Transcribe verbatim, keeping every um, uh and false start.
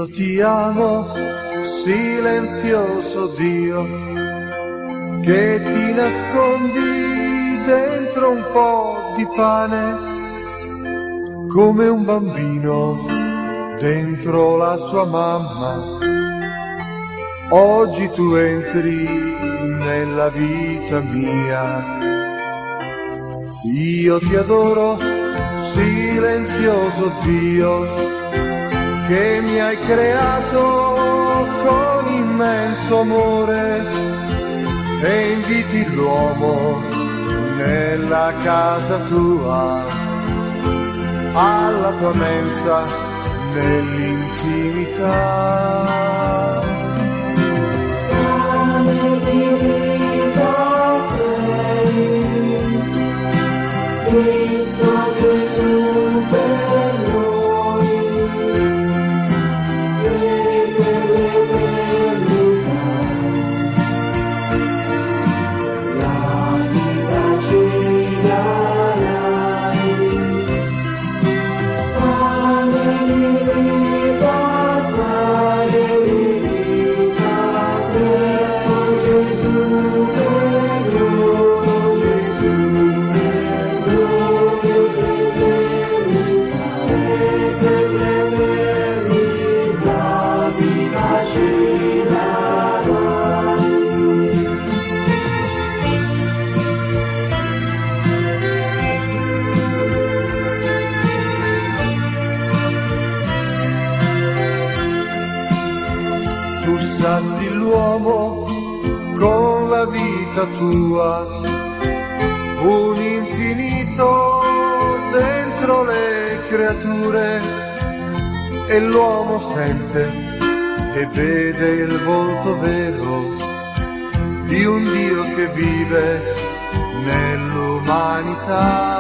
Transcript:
Io ti amo, silenzioso Dio, che ti nascondi dentro un po' di pane, come un bambino dentro la sua mamma. Oggi tu entri nella vita mia. Io ti adoro, silenzioso Dio, che mi hai creato con immenso amore e inviti l'uomo nella casa tua, alla tua mensa nell'intimità. Pane di vita sei, Cristo Gesù per noi, e per l'eternità, la vita ci darai. Pane di vita sei, Cristo Gesù per noi, Gesù per noi, e per l'eternità, vita ci darai. Tu sazi l'uomo con la vita tua, un infinito dentro le creature, e l'uomo sente e vede il volto vero di un Dio che vive nell'umanità.